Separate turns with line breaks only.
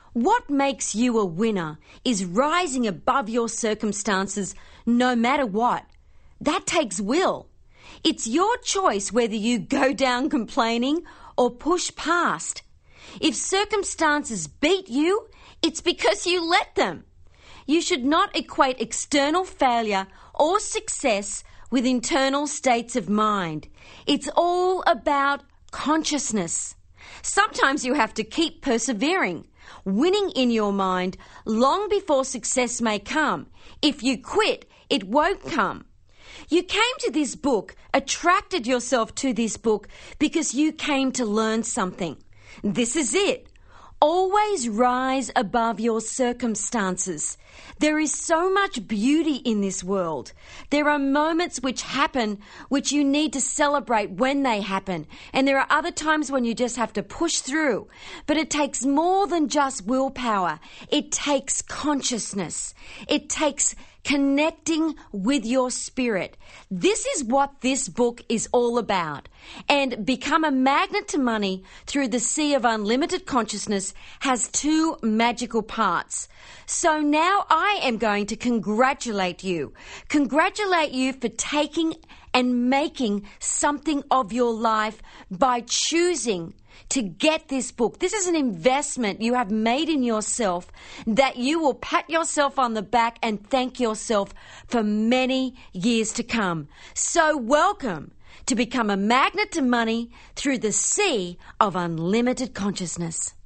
What makes you a winner is rising above your circumstances no matter what. That takes will. It's your choice whether you go down complaining or push past. If circumstances beat you, it's because you let them. You should not equate external failure or success with internal states of mind. It's all about consciousness. Sometimes you have to keep persevering, winning in your mind long before success may come. If you quit, it won't come. You came to this book, attracted yourself to this book because you came to learn something. This is it. Always rise above your circumstances. There is so much beauty in this world. There are moments which happen which you need to celebrate when they happen. And there are other times when you just have to push through. But it takes more than just willpower. It takes consciousness. It takes connecting with your spirit. This is what this book is all about. And Become a Magnet to Money Through the Sea of Unlimited Consciousness has two magical parts. So now I am going to congratulate you. Congratulate you for taking and making something of your life by choosing to get this book. This is an investment you have made in yourself that you will pat yourself on the back and thank yourself for many years to come. So welcome to Become a Magnet to Money Through the Sea of Unlimited Consciousness.